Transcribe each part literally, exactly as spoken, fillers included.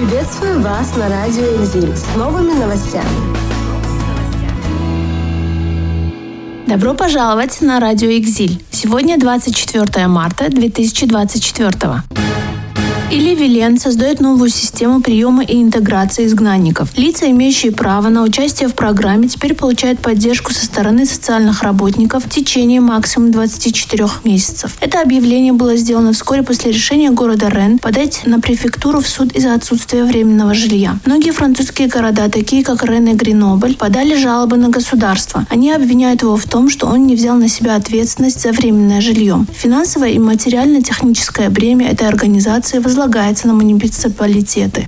Приветствую вас на радио «Экзиль» с новыми новостями. Добро пожаловать на радио «Экзиль». Сегодня двадцать четвёртое марта две тысячи двадцать четвёртого. Или Вилен создает новую систему приема и интеграции изгнанников. Лица, имеющие право на участие в программе, теперь получают поддержку со стороны социальных работников в течение максимум двадцати четырёх месяцев. Это объявление было сделано вскоре после решения города Рен подать на префектуру в суд из-за отсутствия временного жилья. Многие французские города, такие как Рен и Гренобль, подали жалобы на государство. Они обвиняют его в том, что он не взял на себя ответственность за временное жилье. Финансовое и материально-техническое бремя этой организации возлагается на муниципалитеты.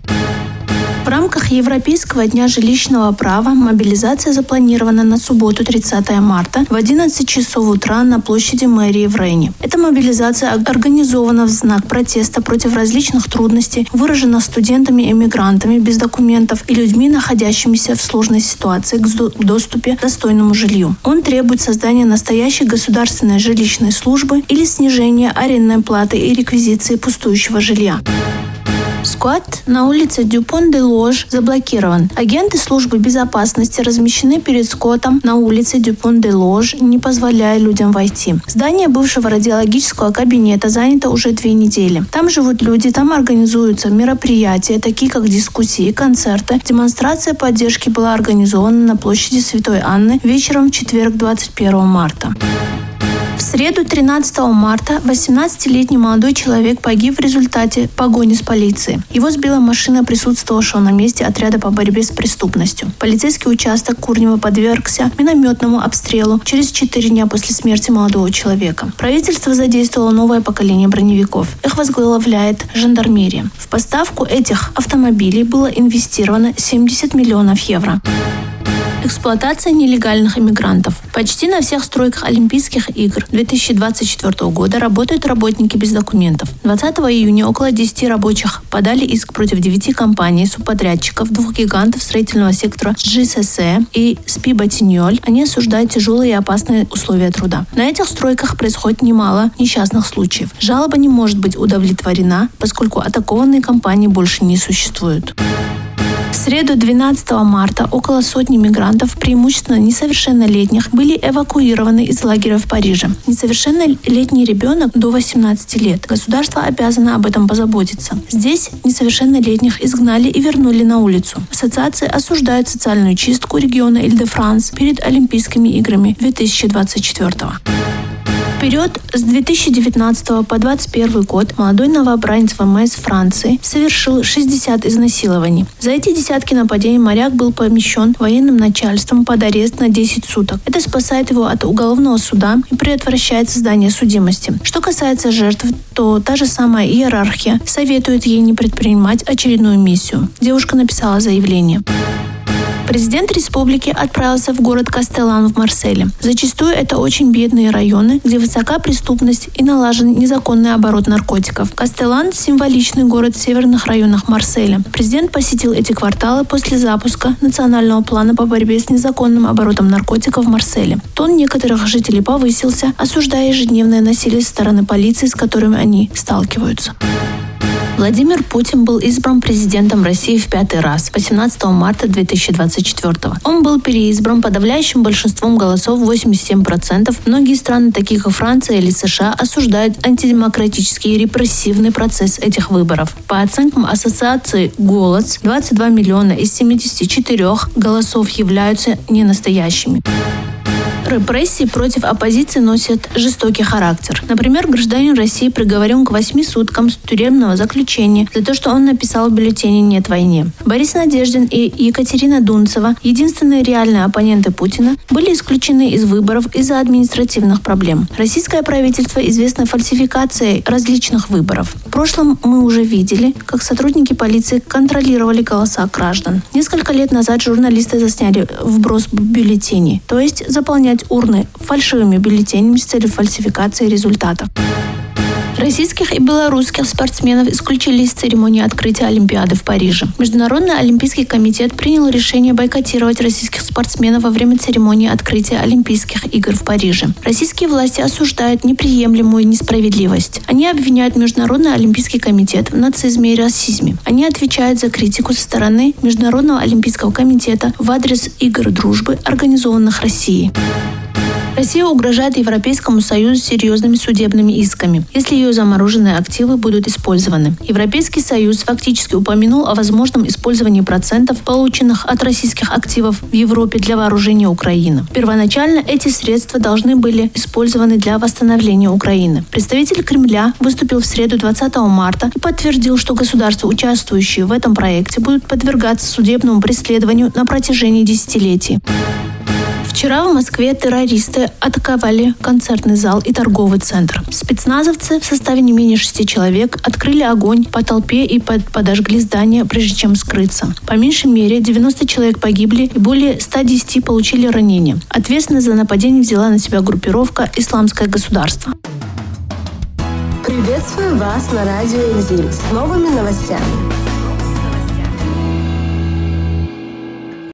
В рамках Европейского дня жилищного права мобилизация запланирована на субботу тридцатое марта в одиннадцать часов утра на площади мэрии в Рене. Эта мобилизация организована в знак протеста против различных трудностей, выражена студентами, эмигрантами без документов и людьми, находящимися в сложной ситуации к доступе к достойному жилью. Он требует создания настоящей государственной жилищной службы или снижения арендной платы и реквизиции пустующего жилья. Сквад на улице Дюпон-де-Лож заблокирован. Агенты службы безопасности размещены перед сквотом на улице Дюпон-де-Лож, не позволяя людям войти. Здание бывшего радиологического кабинета занято уже две недели. Там живут люди, там организуются мероприятия, такие как дискуссии, концерты. Демонстрация поддержки была организована на площади Святой Анны вечером в четверг двадцать первого марта. В среду тринадцатого марта восемнадцатилетний молодой человек погиб в результате погони с полицией. Его сбила машина присутствовавшего на месте отряда по борьбе с преступностью. Полицейский участок Курнева подвергся минометному обстрелу через четыре дня после смерти молодого человека. Правительство задействовало новое поколение броневиков. Их возглавляет жандармерия. В поставку этих автомобилей было инвестировано семьдесят миллионов евро. Эксплуатация нелегальных иммигрантов. Почти на всех стройках Олимпийских игр две тысячи двадцать четвёртого года работают работники без документов. двадцатого июня около десяти рабочих подали иск против девяти компаний, субподрядчиков, двух гигантов строительного сектора джи эс эс и спи Батиньоль. Они осуждают тяжелые и опасные условия труда. На этих стройках происходит немало несчастных случаев. Жалоба не может быть удовлетворена, поскольку атакованные компании больше не существуют. В среду двенадцатого марта около сотни мигрантов, преимущественно несовершеннолетних, были эвакуированы из лагеря в Париже. Несовершеннолетний ребенок до восемнадцати лет. Государство обязано об этом позаботиться. Здесь несовершеннолетних изгнали и вернули на улицу. Ассоциации осуждают социальную чистку региона Иль-де-Франс перед Олимпийскими играми две тысячи двадцать четвёртого. В период с две тысячи девятнадцатого по двадцать первый год молодой новобранец ВМС Франции совершил шестьдесят изнасилований. За эти десятки нападений моряк был помещен военным начальством под арест на десять суток. Это спасает его от уголовного суда и предотвращает создание судимости. Что касается жертв, то та же самая иерархия советует ей не предпринимать очередную миссию. Девушка написала заявление. Президент республики отправился в город Кастеллан в Марселе. Зачастую это очень бедные районы, где высока преступность и налажен незаконный оборот наркотиков. Кастеллан – символичный город в северных районах Марселя. Президент посетил эти кварталы после запуска национального плана по борьбе с незаконным оборотом наркотиков в Марселе. Тон некоторых жителей повысился, осуждая ежедневное насилие со стороны полиции, с которыми они сталкиваются. Владимир Путин был избран президентом России в пятый раз, восемнадцатого марта две тысячи двадцать четвёртого. Он был переизбран подавляющим большинством голосов восемьдесят семь процентов. Многие страны, такие как Франция или США, осуждают антидемократический и репрессивный процесс этих выборов. По оценкам ассоциации «Голос», двадцать два миллиона из семидесяти четырёх голосов являются ненастоящими. Репрессии против оппозиции носят жестокий характер. Например, гражданин России приговорен к восьми суткам тюремного заключения за то, что он написал в бюллетене «Нет войне». Борис Надеждин и Екатерина Дунцева, единственные реальные оппоненты Путина, были исключены из выборов из-за административных проблем. Российское правительство известно фальсификацией различных выборов. В прошлом мы уже видели, как сотрудники полиции контролировали голоса граждан. Несколько лет назад журналисты засняли вброс бюллетеней, то есть заполнять урны фальшивыми бюллетенями с целью фальсификации результатов. Российских и белорусских спортсменов исключили из церемонии открытия Олимпиады в Париже. Международный олимпийский комитет принял решение бойкотировать российских спортсменов во время церемонии открытия Олимпийских игр в Париже. Российские власти осуждают неприемлемую несправедливость. Они обвиняют Международный олимпийский комитет в нацизме и расизме. Они отвечают за критику со стороны Международного олимпийского комитета в адрес игр дружбы, организованных Россией. Россия угрожает Европейскому Союзу серьезными судебными исками, если ее замороженные активы будут использованы. Европейский Союз фактически упомянул о возможном использовании процентов, полученных от российских активов в Европе для вооружения Украины. Первоначально эти средства должны были использованы для восстановления Украины. Представитель Кремля выступил в среду двадцатого марта и подтвердил, что государства, участвующие в этом проекте, будут подвергаться судебному преследованию на протяжении десятилетий. Вчера в Москве террористы атаковали концертный зал и торговый центр. Спецназовцы в составе не менее шести человек открыли огонь по толпе и под, подожгли здание, прежде чем скрыться. По меньшей мере девяносто человек погибли и более ста десяти получили ранения. Ответственность за нападение взяла на себя группировка «Исламское государство». Приветствую вас на радио «Экзиль» с новыми новостями.